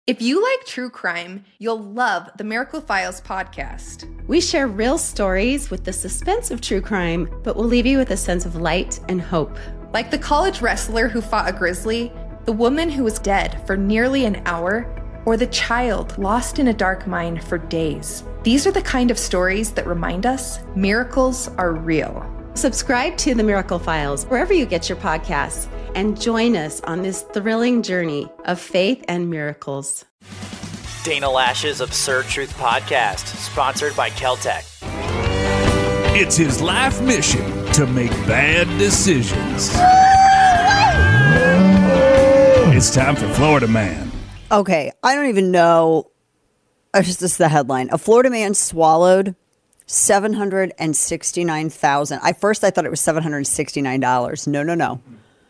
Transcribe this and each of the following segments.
If you like true crime, you'll love the Miracle Files podcast. We share real stories with the suspense of true crime, but we'll leave you with a sense of light and hope. Like the college wrestler who fought a grizzly, the woman who was dead for nearly an hour, or the child lost in a dark mine for days. These are the kind of stories that remind us miracles are real. Subscribe to The Miracle Files wherever you get your podcasts and join us on this thrilling journey of faith and miracles. Dana Lash's Absurd Truth Podcast, sponsored by Keltec. It's his life mission to make bad decisions. It's time for Florida Man. Okay, I don't even know. This is the headline. A Florida man swallowed $769,000. I thought it was $769. No.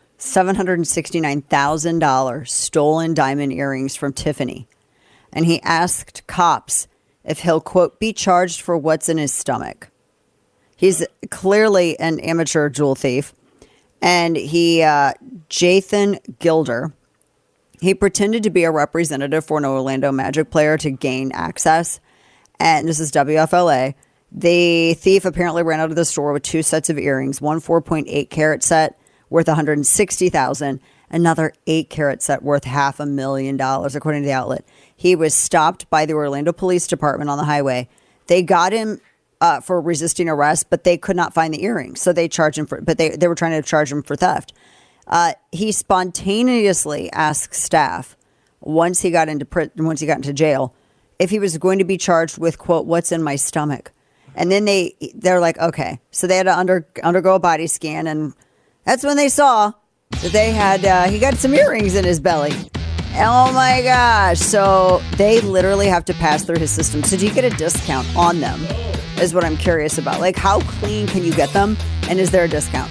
$769,000 stolen diamond earrings from Tiffany. And he asked cops if he'll, quote, be charged for what's in his stomach. He's clearly an amateur jewel thief. And Jathan Gilder, he pretended to be a representative for an Orlando Magic player to gain access. And this is WFLA. The thief apparently ran out of the store with two sets of earrings, one 4.8 carat set worth $160,000, another 8 carat set worth $500,000, according to the outlet. He was stopped by the Orlando Police Department on the highway. They got him for resisting arrest, but they could not find the earrings, so they charged him but they were trying to charge him for theft. He spontaneously asked staff once he got into jail if he was going to be charged with, quote, what's in my stomach. And then they're like, okay. So they had to undergo a body scan, and that's when they saw that they had he got some earrings in his belly. Oh my gosh. So they literally have to pass through his system. So do you get a discount on them is what I'm curious about. Like, how clean can you get them? And is there a discount?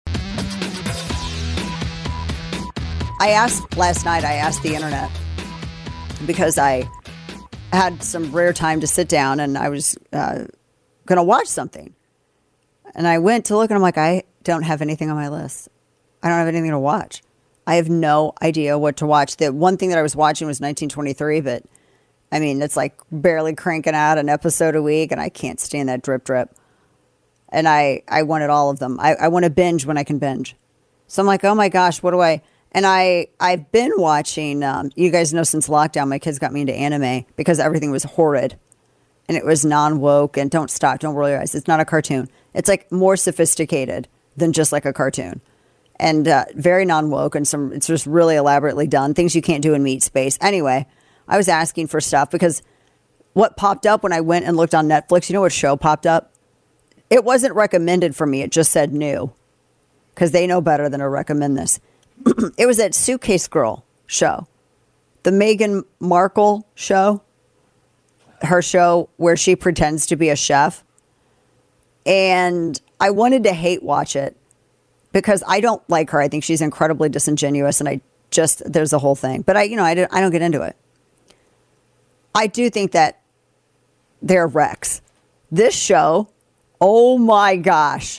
Last night I asked the internet because I had some rare time to sit down and I was going to watch something. And I went to look and I'm like, I don't have anything on my list. I don't have anything to watch. I have no idea what to watch. The one thing that I was watching was 1923, but I mean, it's like barely cranking out an episode a week and I can't stand that drip. And I wanted all of them. I want to binge when I can binge. So I'm like, oh my gosh, what do I... And I've been watching, you guys know since lockdown, my kids got me into anime because everything was horrid. And it was non-woke and don't roll your eyes. It's not a cartoon. It's like more sophisticated than just like a cartoon. And very non-woke and it's just really elaborately done. Things you can't do in meat space. Anyway, I was asking for stuff because what popped up when I went and looked on Netflix, you know what show popped up? It wasn't recommended for me. It just said new because they know better than to recommend this. It was that Suitcase Girl show, the Meghan Markle show, her show where she pretends to be a chef. And I wanted to hate watch it because I don't like her. I think she's incredibly disingenuous and there's a whole thing. But I don't get into it. I do think that they're wrecks. This show, oh my gosh.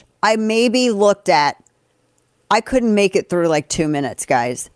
I couldn't make it through like 2 minutes, guys.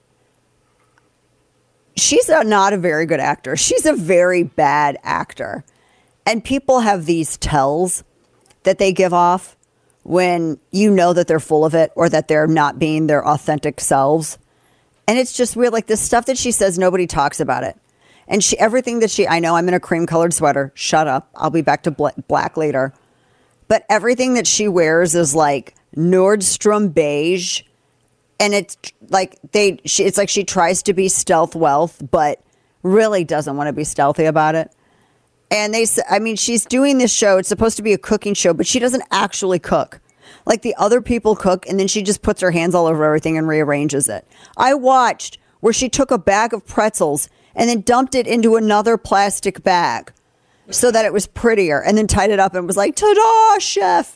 She's not a very good actor. She's a very bad actor. And people have these tells that they give off when you know that they're full of it or that they're not being their authentic selves. And it's just weird. Like the stuff that she says, nobody talks about it. And I know I'm in a cream colored sweater. Shut up. I'll be back to black later. But everything that she wears is like Nordstrom beige. And it's like it's like she tries to be stealth wealth, but really doesn't want to be stealthy about it. And she's doing this show. It's supposed to be a cooking show, but she doesn't actually cook. Like the other people cook, and then she just puts her hands all over everything and rearranges it. I watched where she took a bag of pretzels and then dumped it into another plastic bag so that it was prettier, and then tied it up and was like, ta-da, chef.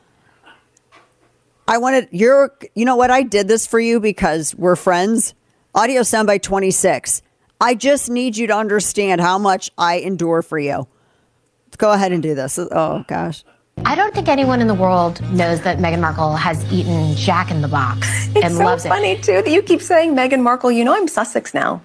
You know what? I did this for you because we're friends. Audio soundbite 26. I just need you to understand how much I endure for you. Go ahead and do this. Oh, gosh. I don't think anyone in the world knows that Meghan Markle has eaten Jack in the Box and loves it. It's so funny, too, that you keep saying Meghan Markle. You know I'm Sussex now.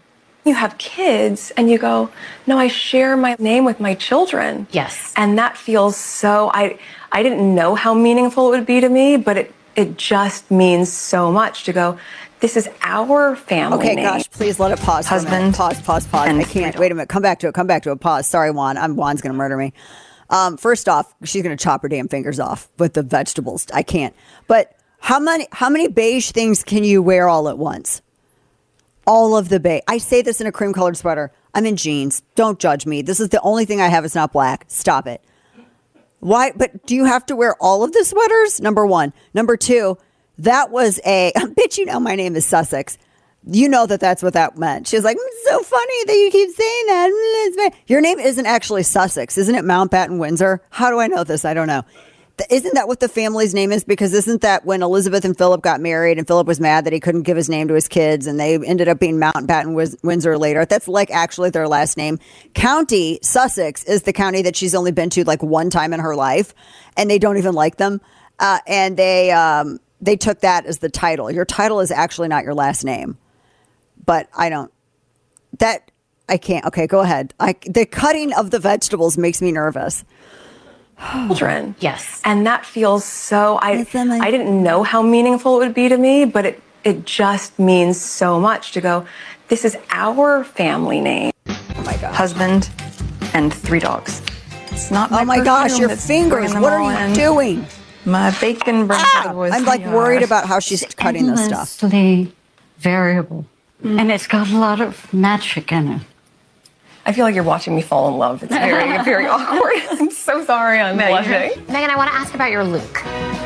You have kids and you go, no, I share my name with my children. Yes. And that feels so, I didn't know how meaningful it would be to me, but it just means so much to go, this is our family Okay, name. gosh, please let it pause. Husband. Pause. And I can't. Wait a minute. Come back to it. Pause. Sorry, Juan. Juan's going to murder me. First off, she's going to chop her damn fingers off with the vegetables. I can't. But how many beige things can you wear all at once? All of the beige. I say this in a cream colored sweater. I'm in jeans. Don't judge me. This is the only thing I have. It's not black. Stop it. Why? But do you have to wear all of the sweaters? Number one. Number two, that was bitch, you know my name is Sussex. You know that's what that meant. She was like, it's so funny that you keep saying that. Your name isn't actually Sussex. Isn't it Mountbatten Windsor? How do I know this? I don't know. Isn't that what the family's name is? Because isn't that when Elizabeth and Philip got married and Philip was mad that he couldn't give his name to his kids and they ended up being Mountbatten Windsor later? That's like actually their last name. County Sussex is the county that she's only been to like one time in her life, and they don't even like them. And they took that as the title. Your title is actually not your last name. But I can't. Okay, go ahead. The cutting of the vegetables makes me nervous. Children. Yes. And that feels so, I didn't know how meaningful it would be to me, but it just means so much to go, this is our family name. Oh my God. Husband and 3 dogs. It's not my Oh my gosh, perfume your that's fingers. bringing them What all are you in. doing? My bacon brings out the boys. I'm like worried about how she's cutting this stuff. Endlessly variable. And it's got a lot of magic in it. I feel like you're watching me fall in love. It's very, very awkward. I'm so sorry. I'm blushing. Megan, I want to ask about your look.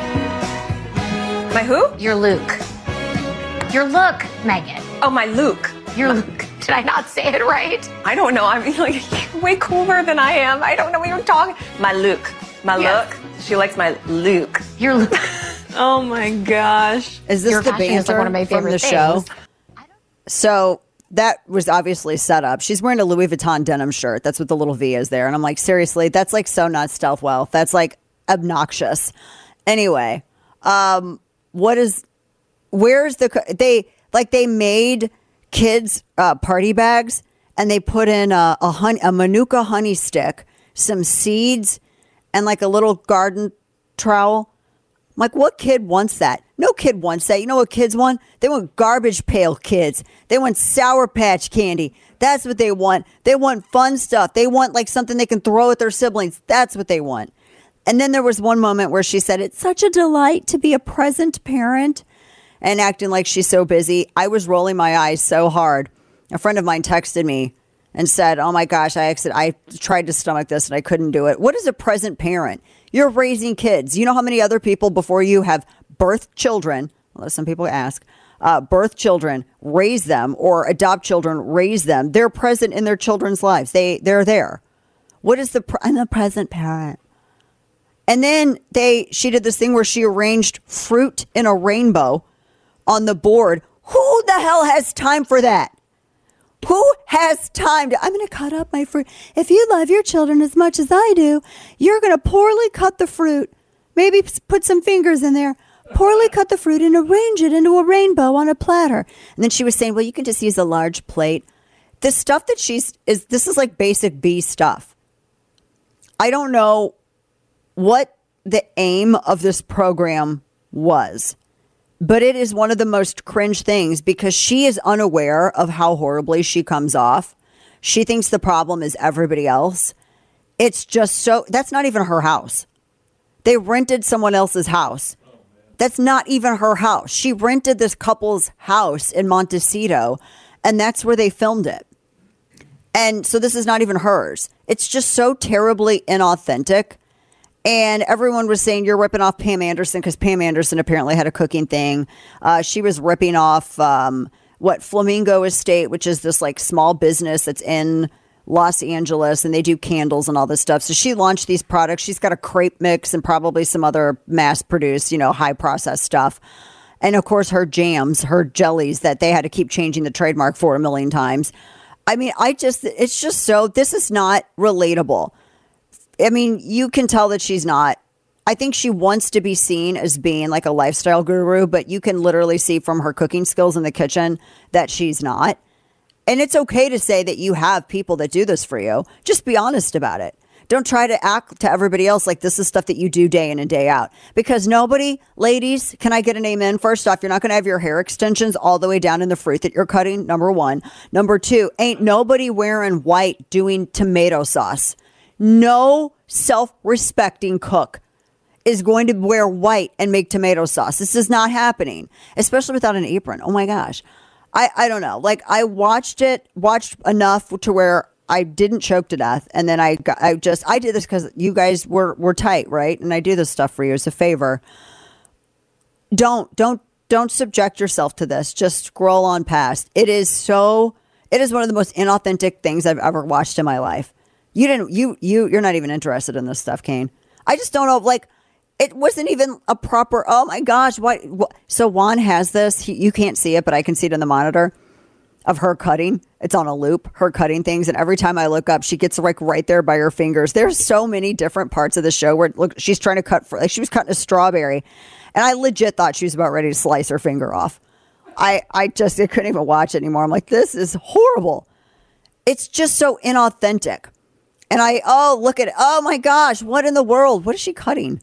My who? Your Luke. Your look, Megan. Oh, my Luke. Your Luke. Did I not say it right? I don't know. I'm like you're way cooler than I am. I don't know what you're talking. My Luke. My Yes. look. She likes my Luke. Your Luke. Oh my gosh. Is this Your the fashion is banter like one of my from favorite the show? things. So that was obviously set up. She's wearing a Louis Vuitton denim shirt. That's what the little V is there. And I'm like, seriously, that's like so not stealth wealth. That's like obnoxious. Anyway, where's they made kids party bags and they put in a Manuka honey stick, some seeds, and like a little garden trowel. I'm like, what kid wants that? No kid wants that. You know what kids want? They want Garbage Pail Kids. They want Sour Patch candy. That's what they want. They want fun stuff. They want like something they can throw at their siblings. That's what they want. And then there was one moment where she said, it's such a delight to be a present parent, and acting like she's so busy. I was rolling my eyes so hard. A friend of mine texted me and said, oh my gosh, I tried to stomach this and I couldn't do it. What is a present parent? You're raising kids. You know how many other people before you have birthed children, although some people ask, birth children, raise them, or adopt children, raise them. They're present in their children's lives. They're there. What is I'm the present parent. And then she did this thing where she arranged fruit in a rainbow on the board. Who the hell has time for that? Who has time to, I'm going to cut up my fruit. If you love your children as much as I do, you're going to poorly cut the fruit. Maybe put some fingers in there. Poorly cut the fruit and arrange it into a rainbow on a platter. And then she was saying, well, you can just use a large plate. The stuff that this is like basic B stuff. I don't know what the aim of this program was, but it is one of the most cringe things because she is unaware of how horribly she comes off. She thinks the problem is everybody else. It's just so, that's not even her house. They rented someone else's house. That's not even her house. She rented this couple's house in Montecito, and that's where they filmed it. And so this is not even hers. It's just so terribly inauthentic. And everyone was saying, you're ripping off Pam Anderson because Pam Anderson apparently had a cooking thing. She was ripping off Flamingo Estate, which is this like small business that's in Los Angeles, and they do candles and all this stuff. So she launched these products. She's got a crepe mix and probably some other mass-produced, high processed stuff. And of course, her jams, her jellies that they had to keep changing the trademark for a million times. I mean, it's just so, this is not relatable. I mean, you can tell that she's not. I think she wants to be seen as being like a lifestyle guru, but you can literally see from her cooking skills in the kitchen that she's not. And it's okay to say that you have people that do this for you. Just be honest about it. Don't try to act to everybody else like this is stuff that you do day in and day out. Because nobody, ladies, can I get an amen? First off, you're not going to have your hair extensions all the way down in the fruit that you're cutting, number one. Number two, ain't nobody wearing white doing tomato sauce. No self-respecting cook is going to wear white and make tomato sauce. This is not happening, especially without an apron. Oh my gosh. I don't know. Like, I watched enough to where I didn't choke to death. And then I did this because you guys were tight, right? And I do this stuff for you as a favor. Don't subject yourself to this. Just scroll on past. It is one of the most inauthentic things I've ever watched in my life. You're not even interested in this stuff, Kane. I just don't know. Like, it wasn't even a proper, oh my gosh. What? So Juan has this. You can't see it, but I can see it in the monitor of her cutting. It's on a loop, her cutting things. And every time I look up, she gets like right there by her fingers. There's so many different parts of the show where look, she's trying to cut, like she was cutting a strawberry. And I legit thought she was about ready to slice her finger off. I couldn't even watch it anymore. I'm like, this is horrible. It's just so inauthentic. And look at it. Oh my gosh. What in the world? What is she cutting?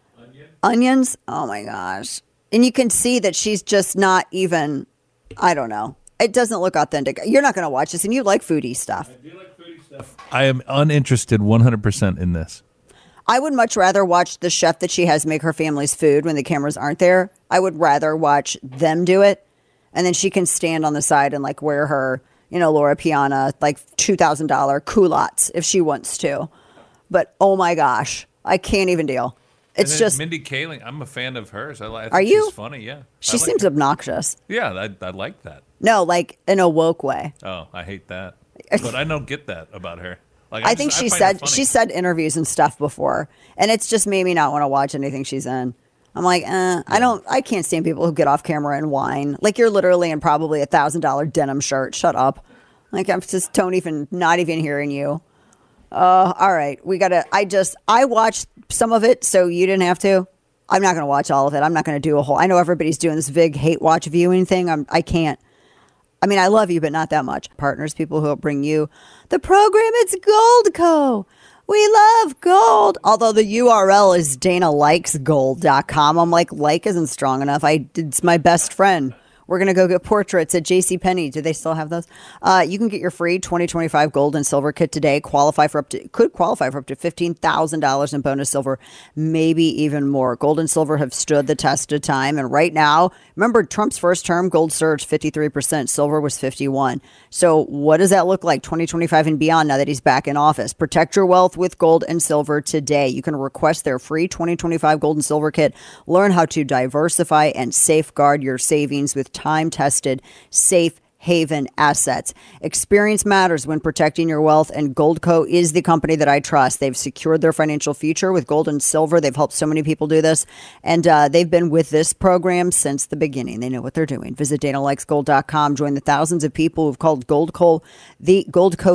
Onions? Oh my gosh. And you can see that she's just not even, I don't know. It doesn't look authentic. You're not going to watch this, and you like foodie stuff. I do like foodie stuff. I am uninterested 100% in this. I would much rather watch the chef that she has make her family's food when the cameras aren't there. I would rather watch them do it, and then she can stand on the side and like wear her, Laura Piana, like $2,000 culottes if she wants to. But oh my gosh, I can't even deal. It's just Mindy Kaling. I'm a fan of hers. I think are you? She's funny. Yeah, she seems obnoxious. Yeah, I like that. No, like in a woke way. Oh, I hate that. But I don't get that about her. Like, I think she said interviews and stuff before, and it's just made me not want to watch anything she's in. I'm like, I can't stand people who get off camera and whine. Like, you're literally in probably $1,000 denim shirt. Shut up. Like, I'm just not even hearing you. All right. I watched some of it, so you didn't have to. I'm not going to watch all of it. I'm not going to do I know everybody's doing this big hate watch viewing thing. I can't. I mean, I love you, but not that much. Partners, people who will bring you the program. It's Goldco. We love gold. Although the URL is DanaLikesGold.com. I'm like isn't strong enough. It's my best friend. We're going to go get portraits at JCPenney. Do they still have those? You can get your free 2025 gold and silver kit today. Could qualify for up to $15,000 in bonus silver, maybe even more. Gold and silver have stood the test of time. And right now, remember Trump's first term, gold surged 53%. Silver was 51%. So what does that look like 2025 and beyond now that he's back in office? Protect your wealth with gold and silver today. You can request their free 2025 gold and silver kit. Learn how to diversify and safeguard your savings with time-tested, safe haven assets. Experience matters when protecting your wealth, and Goldco is the company that I trust. They've secured their financial future with gold and silver. They've helped so many people do this, and they've been with this program since the beginning. They know what they're doing. Visit DanaLikesGold.com. Join the thousands of people who've called Goldco the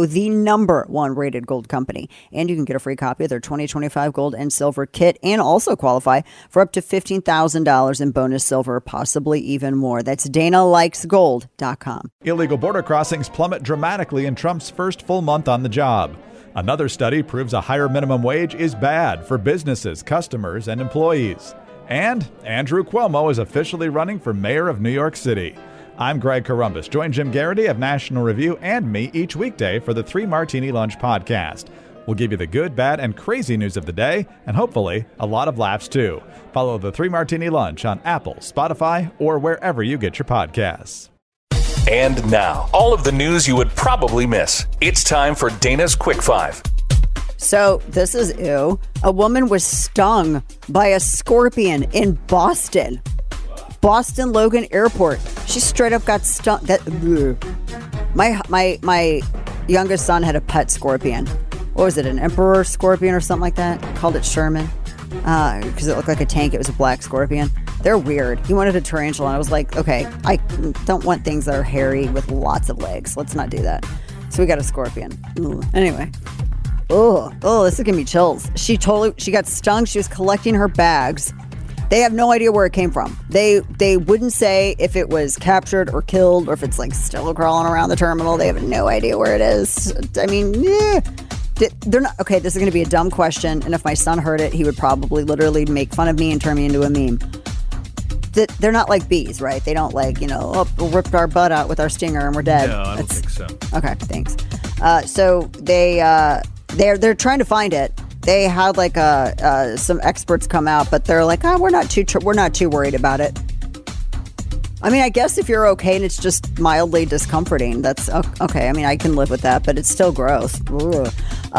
#1 rated gold company, and you can get a free copy of their 2025 gold and silver kit, and also qualify for up to $15,000 in bonus silver, possibly even more. That's DanaLikesGold.com. Illegal border crossings plummet dramatically in Trump's first full month on the job. Another study proves a higher minimum wage is bad for businesses, customers, and employees. And Andrew Cuomo is officially running for mayor of New York City. I'm Greg Corombos. Join Jim Garrity of National Review and me each weekday for the 3 Martini Lunch podcast. We'll give you the good, bad, and crazy news of the day, and hopefully a lot of laughs too. Follow the 3 Martini Lunch on Apple, Spotify, or wherever you get your podcasts. And now, all of the news you would probably miss. It's time for Dana's Quick 5. So this is ew. A woman was stung by a scorpion in Boston. Boston Logan Airport. She straight up got stung. My youngest son had a pet scorpion. What was it, an emperor scorpion or something like that? Called it Sherman because it looked like a tank. It was a black scorpion. They're weird. He wanted a tarantula, and I was like, okay, I don't want things that are hairy with lots of legs. Let's not do that. So we got a scorpion. Ooh. Anyway. Oh, this is giving me chills. She got stung. She was collecting her bags They have no idea where it came from. They wouldn't say if it was captured or killed or if it's like still crawling around the terminal. They have no idea where it is. I mean, they're not. Okay, this is going to be a dumb question. And if my son heard it, he would probably literally make fun of me and turn me into a meme. They're not like bees, right? They don't like, ripped our butt out with our stinger and we're dead. No, I don't think so. Okay, thanks. So they're trying to find it. They had like some experts come out, but they're like, we're not too worried about it. I mean, I guess if you're okay and it's just mildly discomforting, that's okay. I mean, I can live with that, but it's still gross. What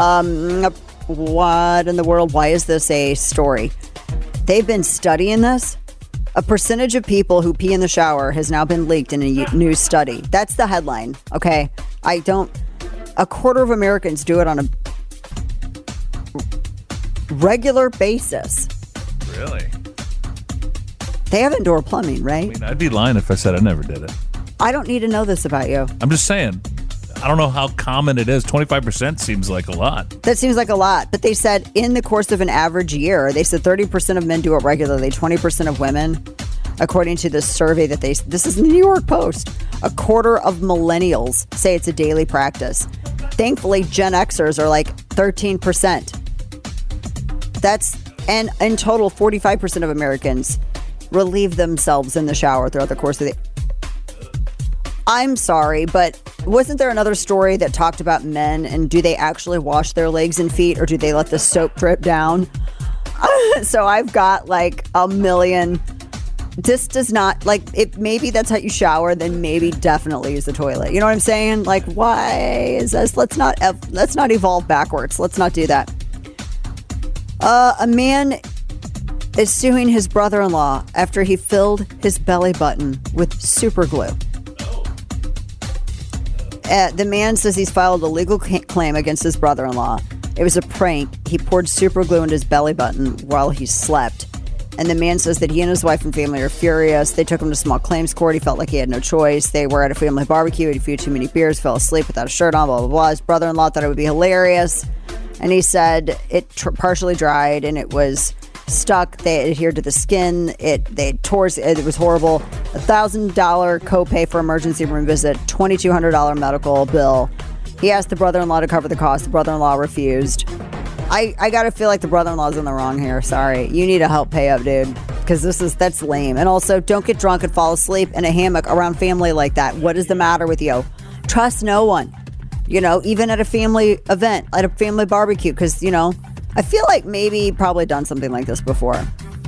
in the world? Why is this a story? They've been studying this. A percentage of people who pee in the shower has now been leaked in a new study. That's the headline. Okay. A quarter of Americans do it on a regular basis. Really? They have indoor plumbing, right? I mean, I'd be lying if I said I never did it. I don't need to know this about you. I'm just saying. I don't know how common it is. 25% seems like a lot. That seems like a lot. But they said in the course of an average year, they said 30% of men do it regularly, 20% of women, according to this survey that this is the New York Post. A quarter of millennials say it's a daily practice. Thankfully, Gen Xers are like 13%. And in total, 45% of Americans relieve themselves in the shower throughout the course of the... I'm sorry, but wasn't there another story that talked about men and do they actually wash their legs and feet or do they let the soap drip down? So I've got like a million. This does not, like, if maybe that's how you shower, then maybe definitely use the toilet. You know what I'm saying? Like, why is this? Let's not evolve backwards. Let's not do that. A man is suing his brother-in-law after he filled his belly button with super glue. The man says he's filed a legal claim against his brother-in-law. It was a prank. He poured super glue into his belly button while he slept. And the man says that he and his wife and family are furious. They took him to small claims court. He felt like he had no choice. They were at a family barbecue, had a few too many beers, fell asleep without a shirt on, blah, blah, blah. His brother-in-law thought it would be hilarious. And he said it partially dried and it was stuck. They adhered to the skin. It was horrible. $1,000 copay for emergency room visit, $2,200 medical bill. He asked the brother-in-law to cover the cost. The brother-in-law refused. I gotta feel like the brother-in-law's in the wrong here. Sorry. You need to help pay up, dude. Because that's lame. And also, don't get drunk and fall asleep in a hammock around family like that. What is the matter with you? Trust no one. Even at a family event, at a family barbecue. Because, I feel like maybe he probably done something like this before.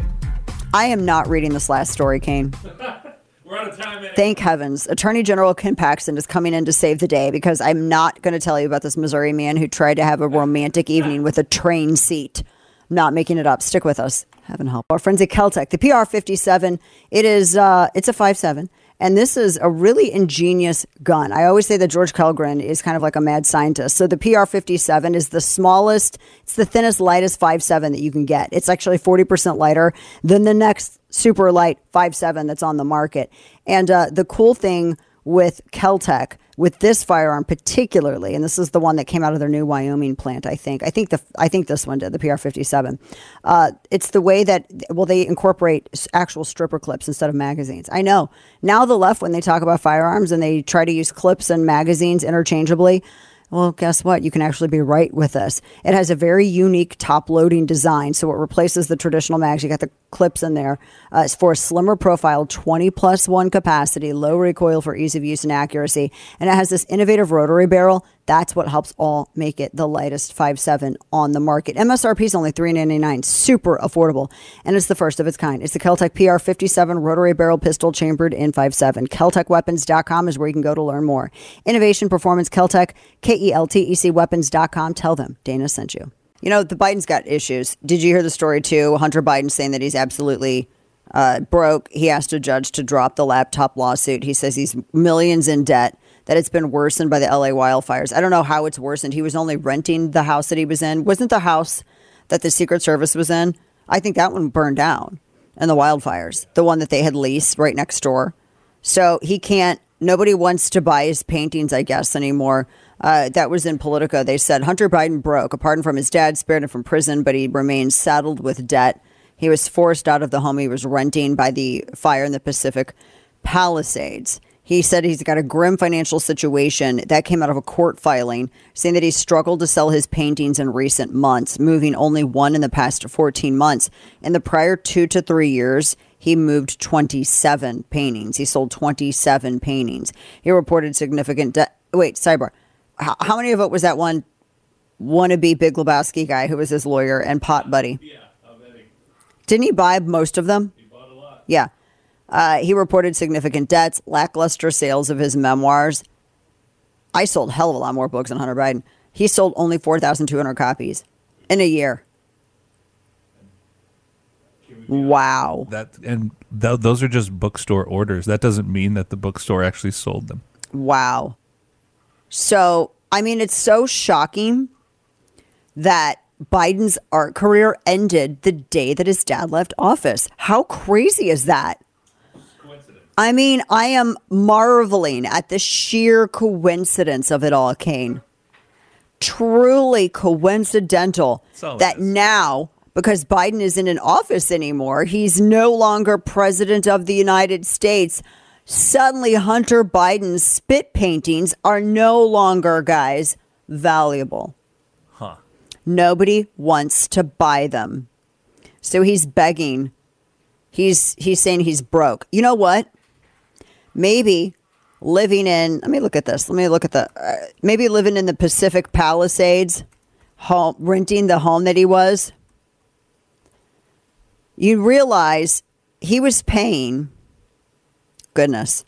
I am not reading this last story, Kane. We're out of time, man. Thank heavens. Attorney General Ken Paxton is coming in to save the day because I'm not going to tell you about this Missouri man who tried to have a romantic evening with a train seat. I'm not making it up. Stick with us. Heaven help. Our friends at Keltec, the PR-57, it's a 5.7. And this is a really ingenious gun. I always say that George Kellgren is kind of like a mad scientist. So the PR-57 is the smallest, it's the thinnest, lightest 5.7 that you can get. It's actually 40% lighter than the next super light 5.7 that's on the market. And the cool thing with Keltec, with this firearm particularly, and this is the one that came out of their new Wyoming plant, I think this one did, the PR-57. It's the way that, they incorporate actual stripper clips instead of magazines. I know. Now the left, when they talk about firearms and they try to use clips and magazines interchangeably, well, guess what? You can actually be right with this. It has a very unique top-loading design, so it replaces the traditional mags. You got the clips in there. It's for a slimmer profile, 20+1 capacity, low recoil for ease of use and accuracy, and it has this innovative rotary barrel. That's what helps all make it the lightest 5.7 on the market. MSRP is only $399, super affordable, and it's the first of its kind. It's the Keltec PR-57 rotary barrel pistol chambered in 5.7. KeltecWeapons.com is where you can go to learn more. Innovation, performance, Keltec, KELTEC weapons.com. Tell them Dana sent you. The Biden's got issues. Did you hear the story too? Hunter Biden saying that he's absolutely broke. He asked a judge to drop the laptop lawsuit. He says he's millions in debt, that it's been worsened by the LA wildfires. I don't know how it's worsened. He was only renting the house that he was in. Wasn't the house that the Secret Service was in? I think that one burned down in the wildfires, the one that they had leased right next door. So nobody wants to buy his paintings, I guess, anymore. That was in Politico. They said Hunter Biden broke. A pardon from his dad spared him from prison, but he remains saddled with debt. He was forced out of the home he was renting by the fire in the Pacific Palisades. He said he's got a grim financial situation. That came out of a court filing saying that he struggled to sell his paintings in recent months, moving only one in the past 14 months. In the prior 2 to 3 years, he moved 27 paintings. He sold 27 paintings. He reported significant debt. Wait, sidebar. How many of it was that one wannabe Big Lebowski guy who was his lawyer and pot buddy? Yeah, I bet he. Didn't he buy most of them? He bought a lot. Yeah. He reported significant debts, lackluster sales of his memoirs. I sold a hell of a lot more books than Hunter Biden. He sold only 4,200 copies in a year. Wow. Those are just bookstore orders. That doesn't mean that the bookstore actually sold them. Wow. So, I mean, it's so shocking that Biden's art career ended the day that his dad left office. How crazy is that? I mean, I am marveling at the sheer coincidence of it all, Kane. Truly coincidental that now, because Biden isn't in office anymore, he's no longer president of the United States. Suddenly, Hunter Biden's spit paintings are no longer, guys, valuable. Huh. Nobody wants to buy them. So he's begging. He's saying he's broke. You know what? Maybe living in, let me look at this. Let me look at maybe living in the Pacific Palisades, home, renting the home that he was. You realize he was paying, goodness.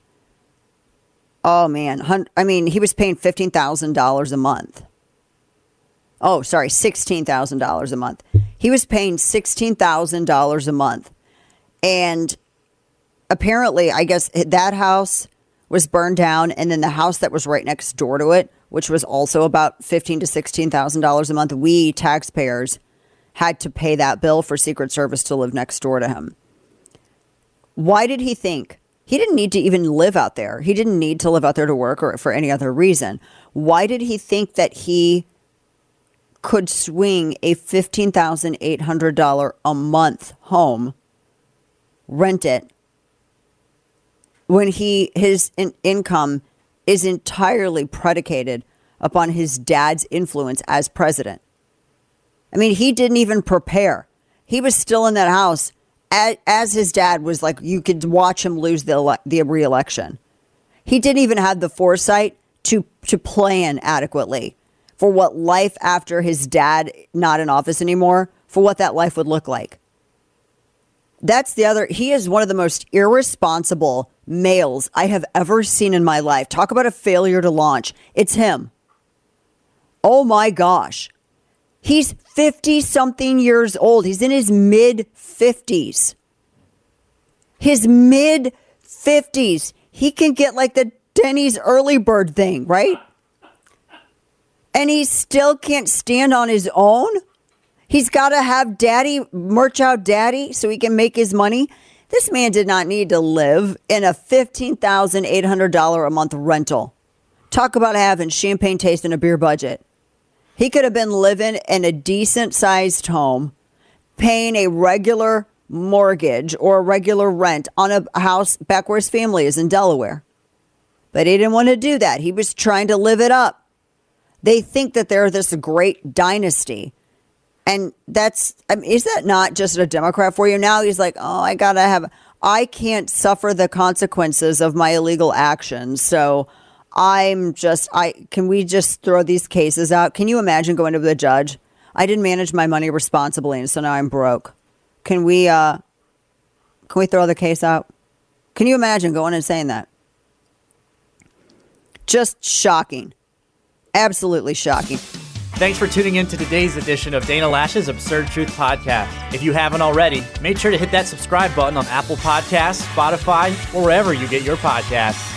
Oh, man. I mean, he was paying $15,000 a month. Oh, sorry, $16,000 a month. He was paying $16,000 a month. And apparently, I guess that house was burned down, and then the house that was right next door to it, which was also about $15,000 to $16,000 a month, we taxpayers had to pay that bill for Secret Service to live next door to him. Why did he think? He didn't need to even live out there. He didn't need to live out there to work or for any other reason. Why did he think that he could swing a $15,800 a month home, rent it, when his income is entirely predicated upon his dad's influence as president? I mean, he didn't even prepare. He was still in that house as his dad was like, you could watch him lose the re-election. He didn't even have the foresight to plan adequately for what life after his dad not in office anymore, for what that life would look like. That's the other. He is one of the most irresponsible males I have ever seen in my life. Talk about a failure to launch. It's him. Oh my gosh. He's 50-something years old. He's in his mid-50s. His mid-50s. He can get like the Denny's early bird thing, right? And he still can't stand on his own? He's got to have daddy, merch out daddy so he can make his money? This man did not need to live in a $15,800 a month rental. Talk about having champagne taste and a beer budget. He could have been living in a decent-sized home, paying a regular mortgage or a regular rent on a house back where his family is in Delaware. But he didn't want to do that. He was trying to live it up. They think that they're this great dynasty. And is that not just a Democrat for you? Now he's like, oh, I can't suffer the consequences of my illegal actions. So can we just throw these cases out? Can you imagine going to the judge? I didn't manage my money responsibly, and so now I'm broke. Can we throw the case out? Can you imagine going and saying that? Just shocking. Absolutely shocking. Thanks for tuning in to today's edition of Dana Loesch's Absurd Truth Podcast. If you haven't already, make sure to hit that subscribe button on Apple Podcasts, Spotify, or wherever you get your podcasts.